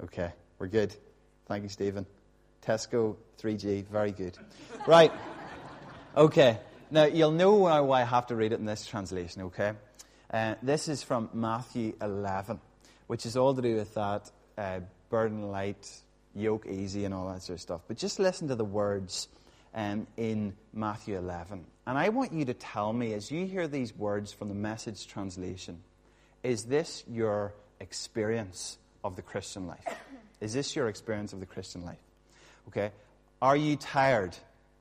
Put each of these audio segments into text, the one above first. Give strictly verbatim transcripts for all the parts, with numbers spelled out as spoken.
Okay, we're good. Thank you, Stephen. Tesco three G, very good. Right. Okay. Now, you'll know why I have to read it in this translation, okay? Uh, this is from Matthew eleven, which is all to do with that uh, burden light, yoke easy, and all that sort of stuff. But just listen to the words um, in Matthew eleven. And I want you to tell me, as you hear these words from the Message translation, is this your experience of the Christian life? Is this your experience of the Christian life? Okay. Are you tired?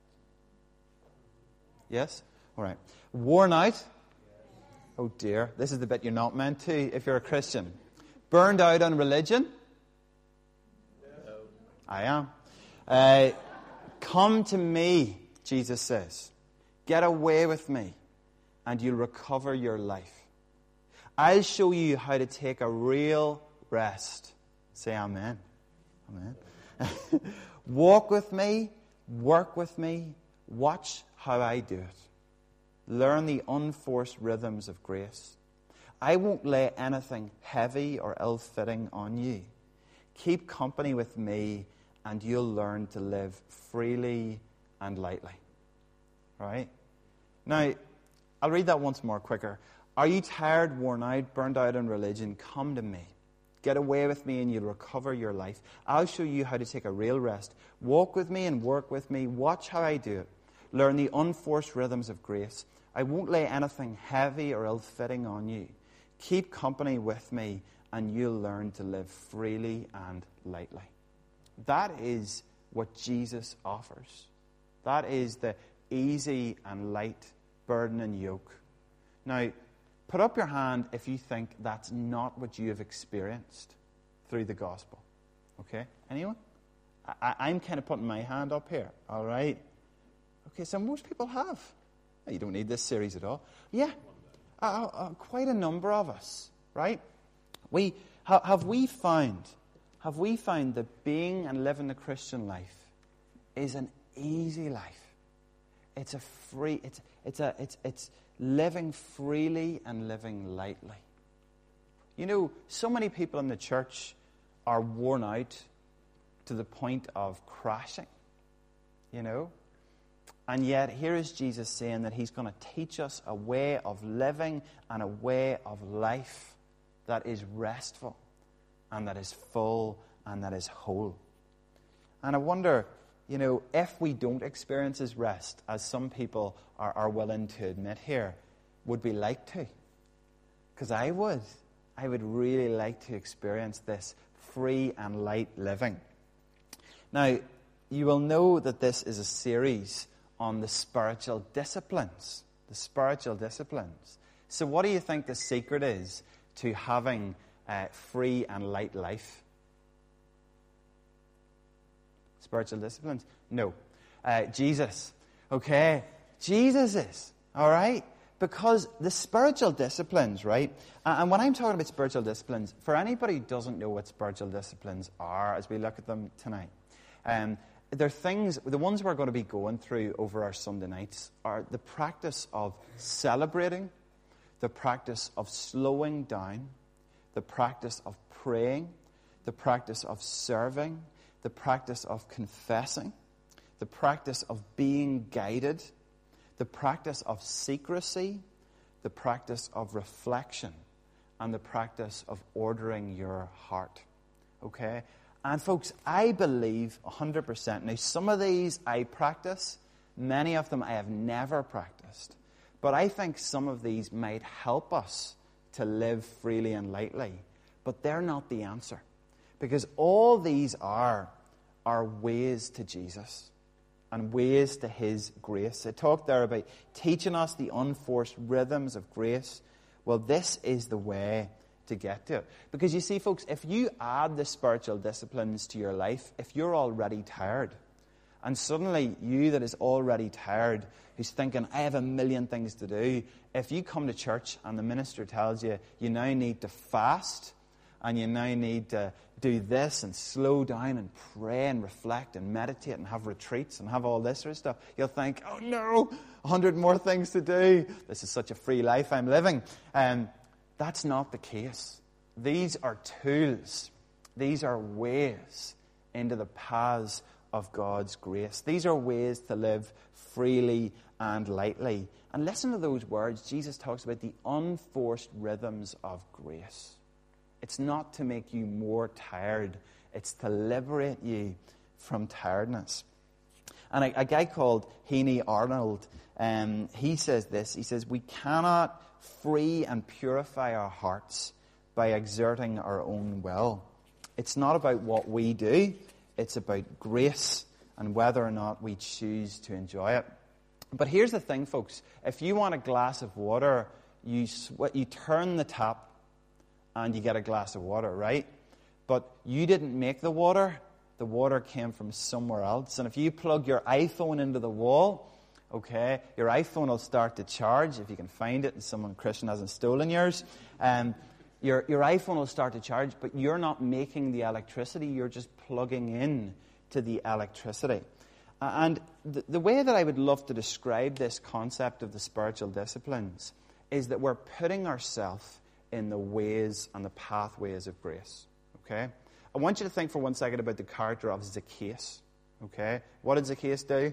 Yes? All right. Worn out? Oh dear. This is the bit you're not meant to if you're a Christian. Burned out on religion? No. I am. Uh, come to me, Jesus says. Get away with me, and you'll recover your life. I'll show you how to take a real rest. Say amen. Amen. Walk with me, work with me, watch how I do it. Learn the unforced rhythms of grace. I won't lay anything heavy or ill-fitting on you. Keep company with me, and you'll learn to live freely and lightly. Right? Now, I'll read that once more quicker. Are you tired, worn out, burned out in religion? Come to me. Get away with me and you'll recover your life. I'll show you how to take a real rest. Walk with me and work with me. Watch how I do it. Learn the unforced rhythms of grace. I won't lay anything heavy or ill-fitting on you. Keep company with me and you'll learn to live freely and lightly. That is what Jesus offers. That is the easy and light burden and yoke. Now, put up your hand if you think that's not what you have experienced through the gospel. Okay? Anyone? I, I'm kind of putting my hand up here. All right? Okay, so most people have. You don't need this series at all. Yeah, uh, uh, quite a number of us, right? We ha, have we found, have we found that being and living the Christian life is an easy life. It's a free. It's it's a it's it's living freely and living lightly. You know, so many people in the church are worn out to the point of crashing. You know. And yet, here is Jesus saying that he's going to teach us a way of living and a way of life that is restful and that is full and that is whole. And I wonder, you know, if we don't experience his rest, as some people are, are willing to admit here, would we like to? Because I would. I would really like to experience this free and light living. Now, you will know that this is a series on the spiritual disciplines. The spiritual disciplines. So what do you think the secret is to having a free and light life? Spiritual disciplines? No. Uh, Jesus. Okay. Jesus is. All right? Because the spiritual disciplines, right? And when I'm talking about spiritual disciplines, for anybody who doesn't know what spiritual disciplines are, as we look at them tonight, um, they're things, the ones we're going to be going through over our Sunday nights are the practice of celebrating, the practice of slowing down, the practice of praying, the practice of serving, the practice of confessing, the practice of being guided, the practice of secrecy, the practice of reflection, and the practice of ordering your heart. Okay? And folks, I believe one hundred percent. Now, some of these I practice. Many of them I have never practiced. But I think some of these might help us to live freely and lightly. But they're not the answer. Because all these are, are ways to Jesus. And ways to his grace. I talked there about teaching us the unforced rhythms of grace. Well, this is the way to get to it. Because you see, folks, if you add the spiritual disciplines to your life, if you're already tired, and suddenly you that is already tired, who's thinking, I have a million things to do, if you come to church and the minister tells you, you now need to fast, and you now need to do this and slow down and pray and reflect and meditate and have retreats and have all this sort of stuff, you'll think, oh no, a hundred more things to do. This is such a free life I'm living. Um, That's not the case. These are tools. These are ways into the paths of God's grace. These are ways to live freely and lightly. And listen to those words. Jesus talks about the unforced rhythms of grace. It's not to make you more tired. It's to liberate you from tiredness. And a, a guy called Heaney Arnold, um, he says this. He says, we cannot free and purify our hearts by exerting our own will. It's not about what we do. It's about grace and whether or not we choose to enjoy it. But here's the thing, folks. If you want a glass of water, you sw- you turn the tap and you get a glass of water, right? But you didn't make the water. The water came from somewhere else. And if you plug your iPhone into the wall, okay, your iPhone will start to charge, if you can find it and someone Christian hasn't stolen yours. Um, your, your iPhone will start to charge, but you're not making the electricity. You're just plugging in to the electricity. Uh, and the, the way that I would love to describe this concept of the spiritual disciplines is that we're putting ourselves in the ways and the pathways of grace. Okay? I want you to think for one second about the character of Zacchaeus. Okay? What did Zacchaeus do?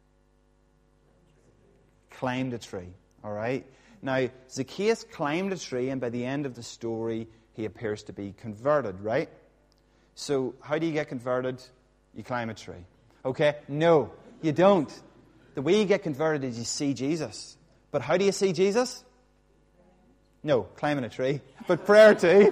Climbed a tree. All right? Now, Zacchaeus climbed a tree, and by the end of the story, he appears to be converted, right? So, how do you get converted? You climb a tree. Okay? No, you don't. The way you get converted is you see Jesus. But how do you see Jesus? No, climbing a tree. But prayer too.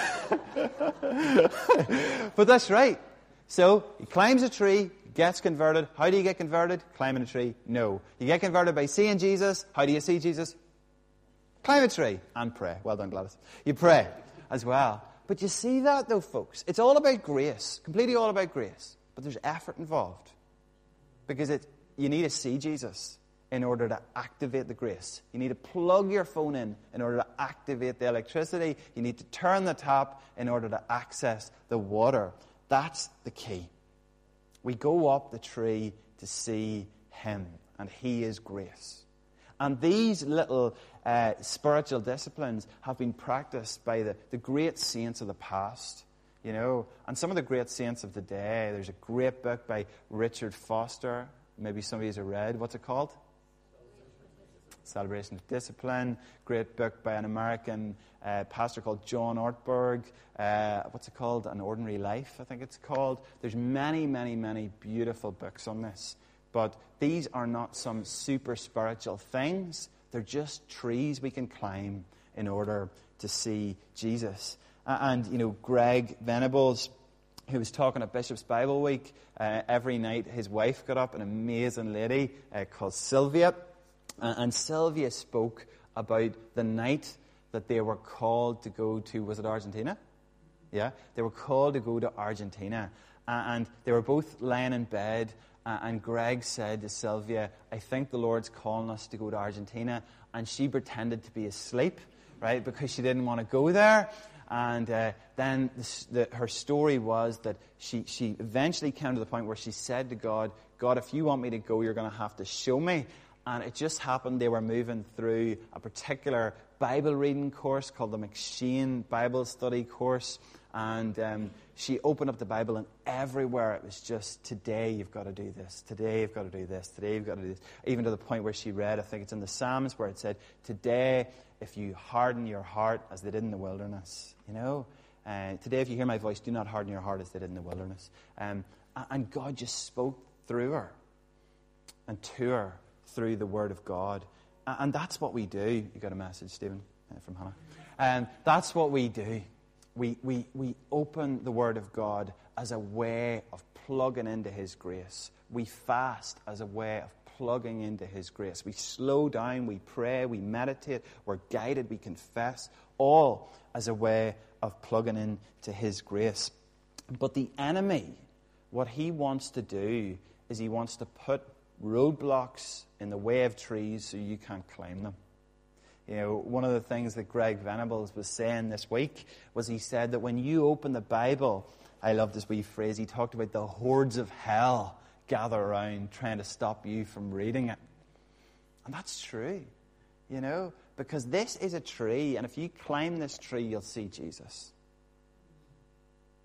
But that's right. So, he climbs a tree, gets converted. How do you get converted? Climbing a tree? No. You get converted by seeing Jesus. How do you see Jesus? Climb a tree and pray. Well done, Gladys. You pray as well. But you see that, though, folks? It's all about grace. Completely all about grace. But there's effort involved. Because it, you need to see Jesus in order to activate the grace. You need to plug your phone in in order to activate the electricity. You need to turn the tap in order to access the water. That's the key. We go up the tree to see Him, and He is grace. And these little uh, spiritual disciplines have been practiced by the, the great saints of the past, you know, and some of the great saints of the day. There's a great book by Richard Foster. Maybe some of you have read. What's it called? Celebration of Discipline. Great book by an American uh, pastor called John Ortberg. Uh, what's it called? An Ordinary Life, I think it's called. There's many, many, many beautiful books on this. But these are not some super spiritual things. They're just trees we can climb in order to see Jesus. Uh, and, you know, Greg Venables, who was talking at Bishop's Bible Week, uh, every night his wife got up, an amazing lady uh, called Sylvia. Uh, and Sylvia spoke about the night that they were called to go to, was it Argentina? Yeah, they were called to go to Argentina. Uh, and they were both lying in bed. Uh, and Greg said to Sylvia, I think the Lord's calling us to go to Argentina. And she pretended to be asleep, right, because she didn't want to go there. And uh, then the, the, her story was that she, she eventually came to the point where she said to God, God, if you want me to go, you're going to have to show me. And it just happened they were moving through a particular Bible reading course called the McShane Bible Study course. And um, she opened up the Bible, and everywhere it was just, today you've got to do this, today you've got to do this, today you've got to do this. Even to the point where she read, I think it's in the Psalms, where it said, today if you harden your heart as they did in the wilderness, you know. Uh, today if you hear my voice, do not harden your heart as they did in the wilderness. Um, and God just spoke through her and to her through the Word of God. And that's what we do. You got a message, Stephen, uh, from Hannah. Um, that's what we do. We, we, we open the Word of God as a way of plugging into His grace. We fast as a way of plugging into His grace. We slow down, we pray, we meditate, we're guided, we confess, all as a way of plugging into His grace. But the enemy, what he wants to do is he wants to put roadblocks in the way of trees so you can't climb them. You know, one of the things that Greg Venables was saying this week was he said that when you open the Bible, I love this wee phrase, he talked about the hordes of hell gather around trying to stop you from reading it. And that's true, you know, because this is a tree, and if you climb this tree, you'll see Jesus. If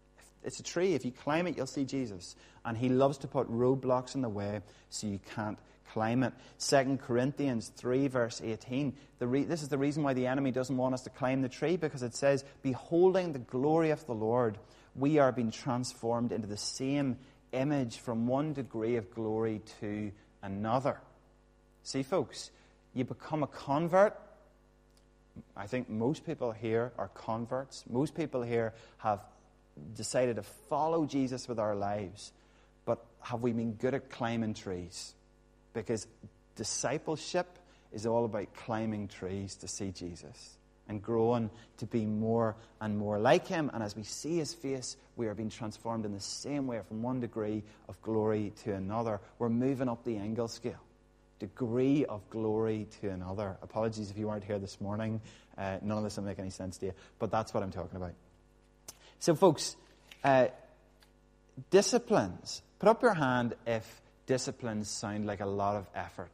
it's a tree. If you climb it, you'll see Jesus. And he loves to put roadblocks in the way so you can't climb it. Second Corinthians three, verse eighteen. The re- this is the reason why the enemy doesn't want us to climb the tree, because it says, beholding the glory of the Lord, we are being transformed into the same image from one degree of glory to another. See, folks, you become a convert. I think most people here are converts. Most people here have decided to follow Jesus with our lives. But have we been good at climbing trees? Because discipleship is all about climbing trees to see Jesus and growing to be more and more like him. And as we see his face, we are being transformed in the same way from one degree of glory to another. We're moving up the angle scale. Degree of glory to another. Apologies if you weren't here this morning. Uh, none of this will make any sense to you. But that's what I'm talking about. So, folks, uh, disciplines. Put up your hand if disciplines sound like a lot of effort.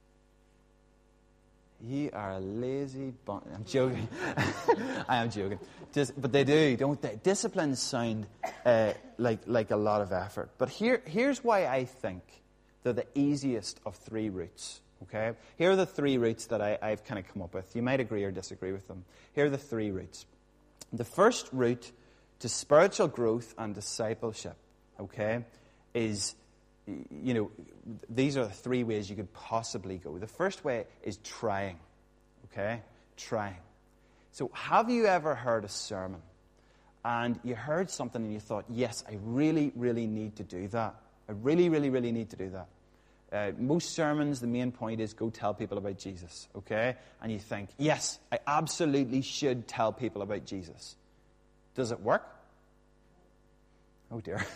You are a lazy bun. I'm joking. I am joking. Dis- but they do, don't they? Disciplines sound uh, like like a lot of effort. But here here's why I think they're the easiest of three routes. Okay? Here are the three routes that I, I've kind of come up with. You might agree or disagree with them. Here are the three routes. The first route to spiritual growth and discipleship, okay, is, you know, these are the three ways you could possibly go. The first way is trying, okay? Trying. So have you ever heard a sermon and you heard something and you thought, yes, I really, really need to do that. I really, really, really need to do that. Uh, most sermons, the main point is go tell people about Jesus, okay? And you think, yes, I absolutely should tell people about Jesus. Does it work? Oh, dear.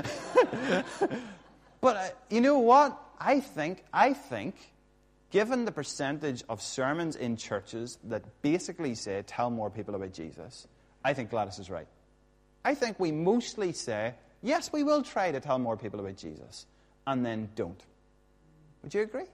But uh, you know what? I think, I think, given the percentage of sermons in churches that basically say, tell more people about Jesus, I think Gladys is right. I think we mostly say, yes, we will try to tell more people about Jesus, and then don't. Would you agree?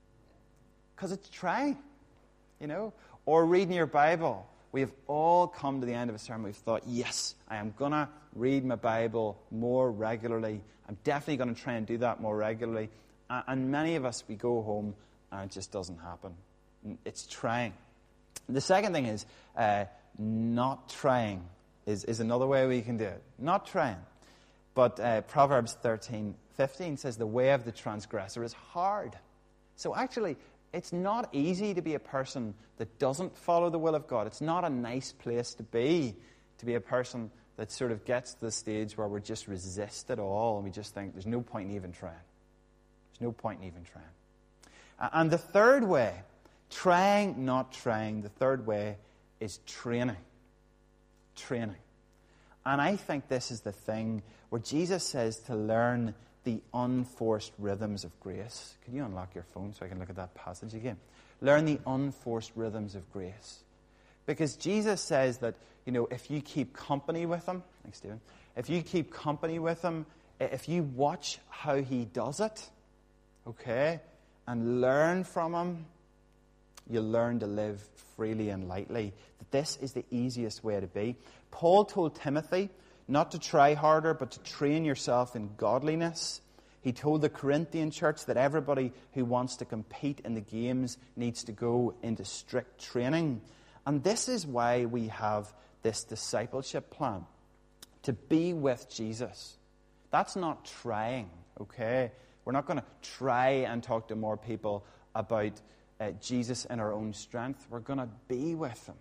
Because it's trying, you know? Or reading your Bible. We have all come to the end of a sermon. We've thought, yes, I am going to read my Bible more regularly. I'm definitely going to try and do that more regularly. And many of us, we go home and it just doesn't happen. It's trying. The second thing is uh, not trying is, is another way we can do it. Not trying. But uh, Proverbs thirteen fifteen says the way of the transgressor is hard. So actually, it's not easy to be a person that doesn't follow the will of God. It's not a nice place to be, to be a person that sort of gets to the stage where we just resist it all and we just think there's no point in even trying. There's no point in even trying. Uh, and the third way, trying, not trying, the third way is training. Training. And I think this is the thing where Jesus says to learn the unforced rhythms of grace. Could you unlock your phone so I can look at that passage again? Learn the unforced rhythms of grace. Because Jesus says that, you know, if you keep company with him, thanks, Stephen, if you keep company with him, if you watch how he does it, okay, and learn from him, you'll learn to live freely and lightly. That this is the easiest way to be. Paul told Timothy not to try harder, but to train yourself in godliness. He told the Corinthian church that everybody who wants to compete in the games needs to go into strict training. And this is why we have this discipleship plan, to be with Jesus. That's not trying, okay? We're not going to try and talk to more people about uh, Jesus in our own strength. We're going to be with him,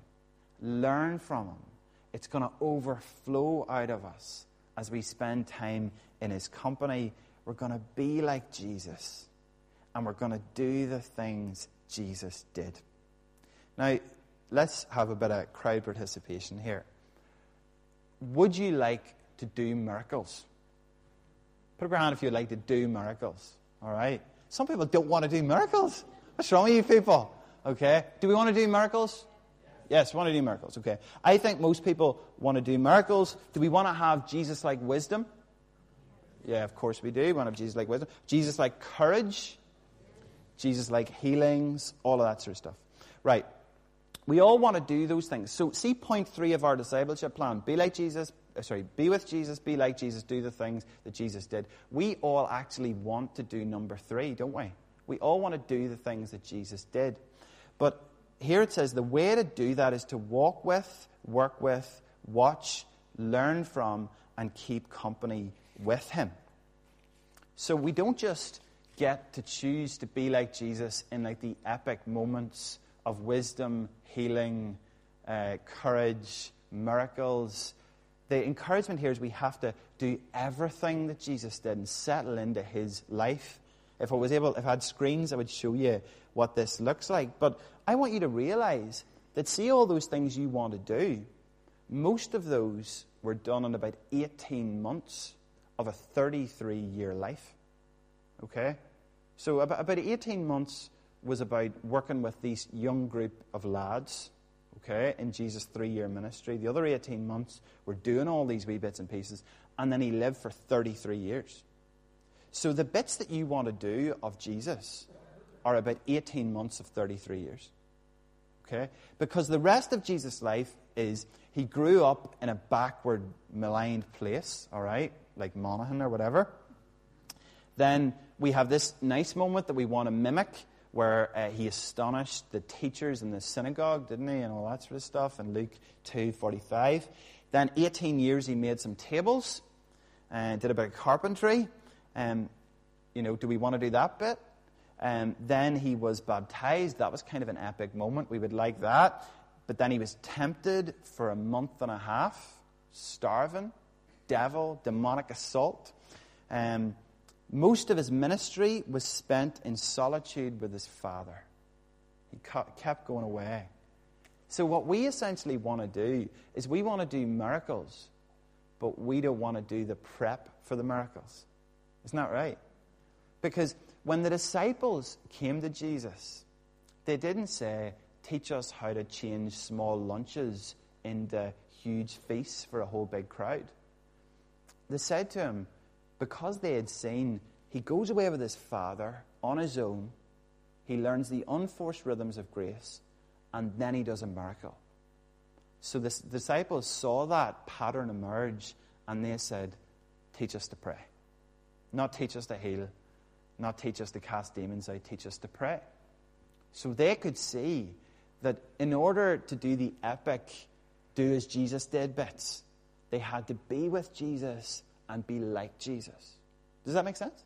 learn from him. It's going to overflow out of us as we spend time in his company. We're going to be like Jesus, and we're going to do the things Jesus did. Now, let's have a bit of crowd participation here. Would you like to do miracles? Put up your hand if you'd like to do miracles. All right? Some people don't want to do miracles. What's wrong with you people? Okay? Do we want to do miracles? Yes, we want to do miracles. Okay. I think most people want to do miracles. Do we want to have Jesus-like wisdom? Yeah, of course we do. We want to have Jesus-like wisdom. Jesus-like courage. Jesus-like healings. All of that sort of stuff. Right. We all want to do those things. So see point three of our discipleship plan. Be like Jesus, uh, sorry, be with Jesus, be like Jesus, do the things that Jesus did. We all actually want to do number three, don't we? We all want to do the things that Jesus did. But here it says the way to do that is to walk with, work with, watch, learn from, and keep company with him. So we don't just get to choose to be like Jesus in like the epic moments of wisdom, healing, uh, courage, miracles. The encouragement here is we have to do everything that Jesus did and settle into his life. If I was able, if I had screens, I would show you what this looks like. But I want you to realize that see all those things you want to do, most of those were done in about eighteen months of a thirty-three-year life. Okay? So about, about eighteen months was about working with these young group of lads, okay, in Jesus' three-year ministry. The other eighteen months were doing all these wee bits and pieces, and then he lived for thirty-three years. So the bits that you want to do of Jesus are about eighteen months of thirty-three years. Okay? Because the rest of Jesus' life is he grew up in a backward, maligned place, all right, like Monaghan or whatever. Then we have this nice moment that we want to mimic where uh, he astonished the teachers in the synagogue, didn't he, and all that sort of stuff in Luke two forty-five. Then eighteen years he made some tables and did a bit of carpentry. Um, you know, do we want to do that bit? Um, then he was baptized. That was kind of an epic moment. We would like that. But then he was tempted for a month and a half, starving, devil, demonic assault. Um, most of his ministry was spent in solitude with his Father. He kept going away. So what we essentially want to do is we want to do miracles, but we don't want to do the prep for the miracles. Isn't that right? Because when the disciples came to Jesus, they didn't say, teach us how to change small lunches into huge feasts for a whole big crowd. They said to him, because they had seen, he goes away with his Father on his own, he learns the unforced rhythms of grace, and then he does a miracle. So the disciples saw that pattern emerge, and they said, teach us to pray. Not teach us to heal, not teach us to cast demons out, teach us to pray. So they could see that in order to do the epic, do as Jesus did bits, they had to be with Jesus and be like Jesus. Does that make sense?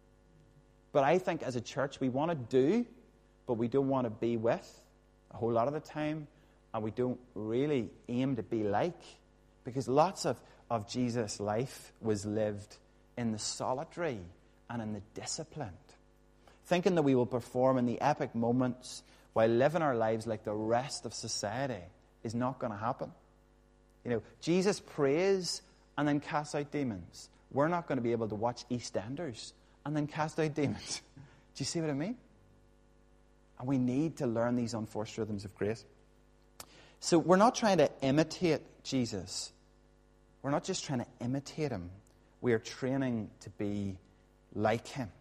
But I think as a church, we want to do, but we don't want to be with a whole lot of the time, and we don't really aim to be like, because lots of, of Jesus' life was lived in the solitary and in the disciplined. Thinking that we will perform in the epic moments while living our lives like the rest of society is not going to happen. You know, Jesus prays and then casts out demons. We're not going to be able to watch EastEnders and then cast out demons. Do you see what I mean? And we need to learn these unforced rhythms of grace. So we're not trying to imitate Jesus. We're not just trying to imitate him. We are training to be like him.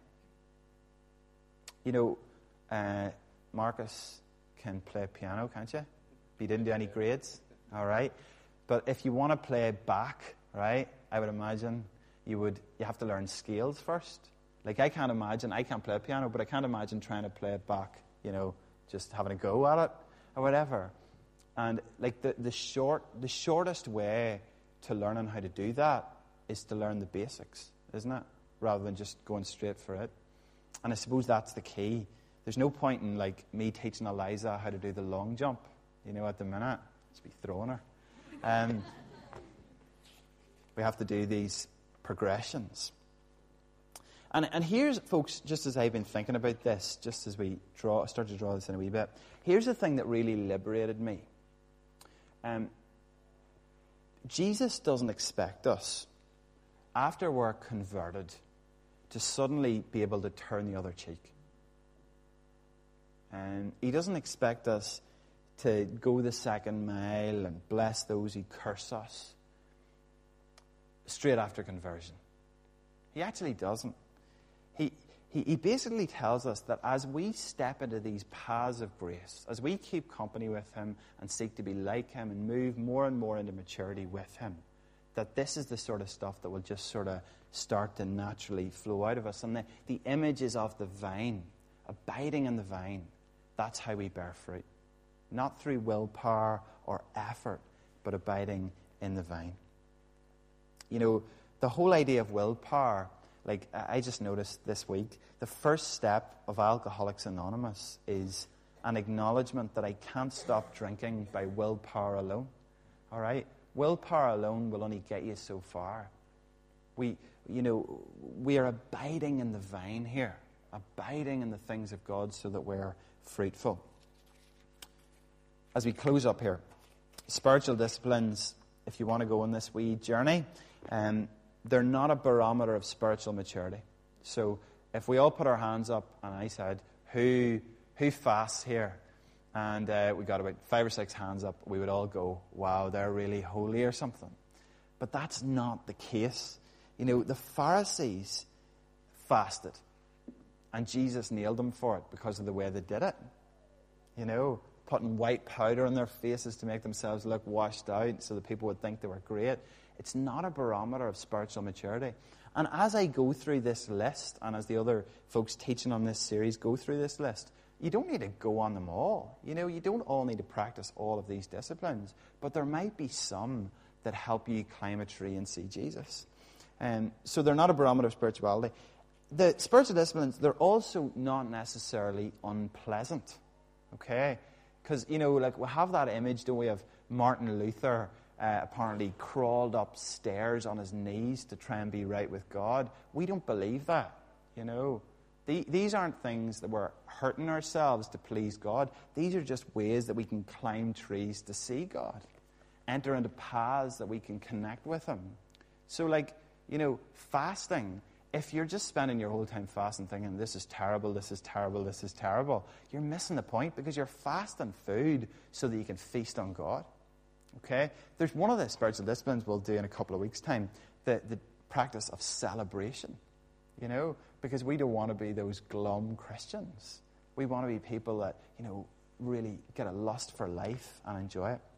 You know, uh, Marcus can play piano, can't you? But he didn't do any grades, all right? But if you want to play Bach, right, I would imagine you would you have to learn scales first. Like I can't imagine, I can't play piano, but I can't imagine trying to play Bach, you know, just having a go at it or whatever. And like the, the short the shortest way to learning how to do that is to learn the basics, isn't it? Rather than just going straight for it. And I suppose that's the key. There's no point in like me teaching Eliza how to do the long jump, you know, at the minute. Just be throwing her. Um, we have to do these progressions. And and here's, folks, just as I've been thinking about this, just as we draw start to draw this in a wee bit, here's the thing that really liberated me. Um, Jesus doesn't expect us, after we're converted, to suddenly be able to turn the other cheek. And he doesn't expect us to go the second mile and bless those who curse us straight after conversion. He actually doesn't. He, he, he basically tells us that as we step into these paths of grace, as we keep company with him and seek to be like him and move more and more into maturity with him, that this is the sort of stuff that will just sort of start to naturally flow out of us. And the, the image is of the vine, abiding in the vine. That's how we bear fruit. Not through willpower or effort, but abiding in the vine. You know, the whole idea of willpower, like I just noticed this week, the first step of Alcoholics Anonymous is an acknowledgement that I can't stop drinking by willpower alone. All right? Willpower alone will only get you so far. We, you know, we are abiding in the vine here, abiding in the things of God so that we're fruitful. As we close up here, spiritual disciplines, if you want to go on this wee journey, um, they're not a barometer of spiritual maturity. So if we all put our hands up and I said, who who fasts here? And uh, we got about five or six hands up, we would all go, wow, they're really holy or something. But that's not the case. You know, the Pharisees fasted, and Jesus nailed them for it because of the way they did it. You know, putting white powder on their faces to make themselves look washed out so that people would think they were great. It's not a barometer of spiritual maturity. And as I go through this list, and as the other folks teaching on this series go through this list, you don't need to go on them all. You know, you don't all need to practice all of these disciplines. But there might be some that help you climb a tree and see Jesus. Um, so they're not a barometer of spirituality. The spiritual disciplines, they're also not necessarily unpleasant. Okay? Because, you know, like we have that image, don't we, of Martin Luther uh, apparently crawled upstairs on his knees to try and be right with God. We don't believe that, you know. The, these aren't things that we're hurting ourselves to please God. These are just ways that we can climb trees to see God, enter into paths that we can connect with Him. So, like, you know, fasting, if you're just spending your whole time fasting thinking, this is terrible, this is terrible, this is terrible, you're missing the point because you're fasting food so that you can feast on God. Okay? There's one of the spiritual disciplines we'll do in a couple of weeks' time, the, the practice of celebration. You know, because we don't want to be those glum Christians. We want to be people that, you know, really get a lust for life and enjoy it.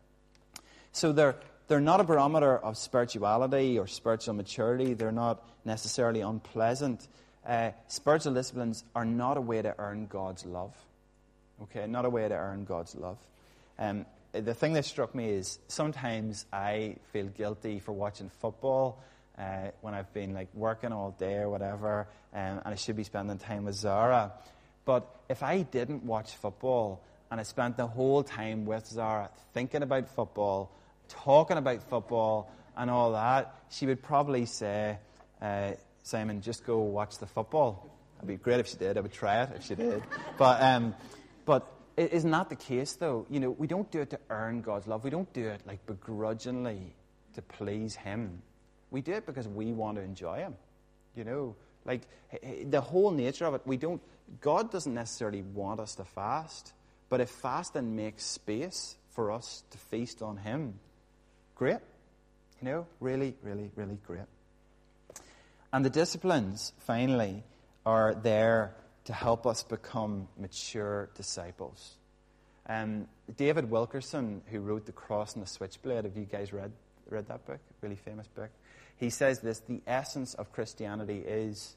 So they're they're not a barometer of spirituality or spiritual maturity. They're not necessarily unpleasant. Uh, spiritual disciplines are not a way to earn God's love. Okay, not a way to earn God's love. Um, the thing that struck me is sometimes I feel guilty for watching football Uh, when I've been like working all day or whatever, um, and I should be spending time with Zara. But if I didn't watch football and I spent the whole time with Zara thinking about football, talking about football and all that, she would probably say, uh, Simon, just go watch the football. It'd be great if she did. I would try it if she did. But um, but it isn't that the case, though. You know, we don't do it to earn God's love. We don't do it like begrudgingly to please Him. We do it because we want to enjoy Him. You know, like the whole nature of it, we don't, God doesn't necessarily want us to fast, but if fasting makes space for us to feast on Him, great. You know, really, really, really great. And the disciplines, finally, are there to help us become mature disciples. Um, David Wilkerson, who wrote The Cross and the Switchblade, have you guys read read that book? Really famous book. He says this: the essence of Christianity is...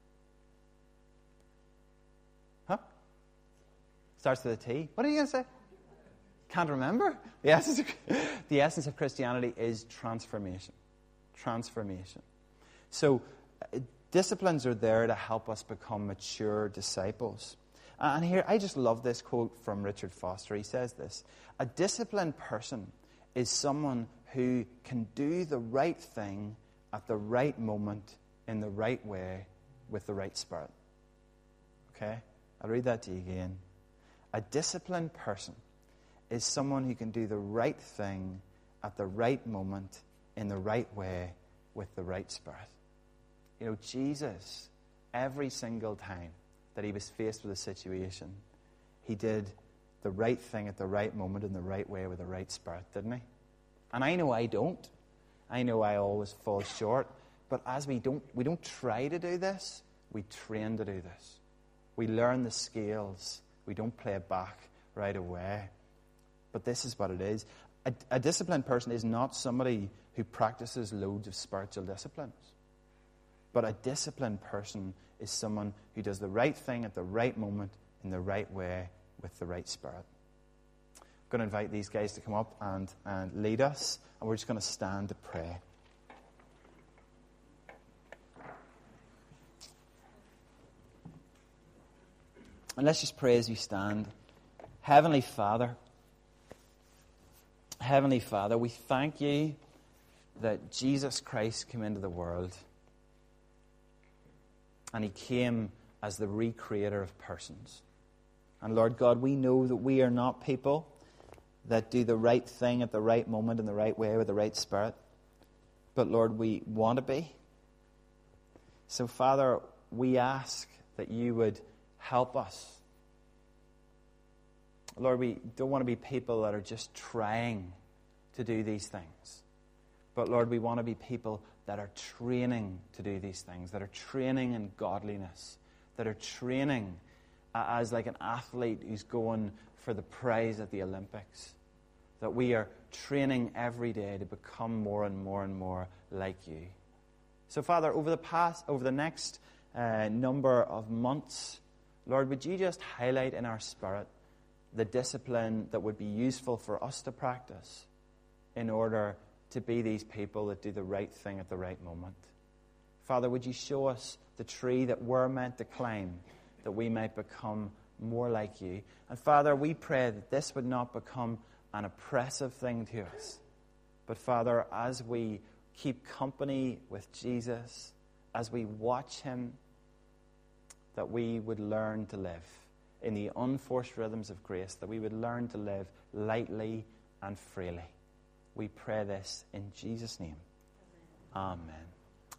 Huh? Starts with a T. What are you going to say? Can't remember? The essence of, the essence of Christianity is transformation. Transformation. So, uh, disciplines are there to help us become mature disciples. And here, I just love this quote from Richard Foster. He says this: a disciplined person is someone who can do the right thing at the right moment, in the right way, with the right spirit. Okay? I'll read that to you again. A disciplined person is someone who can do the right thing at the right moment, in the right way, with the right spirit. You know, Jesus, every single time that He was faced with a situation, He did the right thing at the right moment, in the right way, with the right spirit, didn't He? And I know I don't. I know I always fall short. But as we don't, we don't try to do this, we train to do this. We learn the skills. We don't play it back right away. But this is what it is. A, a disciplined person is not somebody who practices loads of spiritual disciplines. But a disciplined person is someone who does the right thing at the right moment in the right way with the right spirit. I'm going to invite these guys to come up and, and lead us, and we're just going to stand to pray. And let's just pray as we stand. Heavenly Father, Heavenly Father, we thank you that Jesus Christ came into the world and he came as the recreator of persons. And Lord God, we know that we are not people that do the right thing at the right moment in the right way with the right spirit. But Lord, we want to be. So Father, we ask that you would help us. Lord, we don't want to be people that are just trying to do these things. But Lord, we want to be people that are training to do these things, that are training in godliness, that are training as like an athlete who's going for the prize at the Olympics. That we are training every day to become more and more and more like you. So Father, over the past, over the next uh, number of months, Lord, would you just highlight in our spirit the discipline that would be useful for us to practice in order to be these people that do the right thing at the right moment. Father, would you show us the tree that we're meant to climb, that we might become more like you. And Father, we pray that this would not become an oppressive thing to us. But Father, as we keep company with Jesus, as we watch him, that we would learn to live in the unforced rhythms of grace, that we would learn to live lightly and freely. We pray this in Jesus' name. Amen.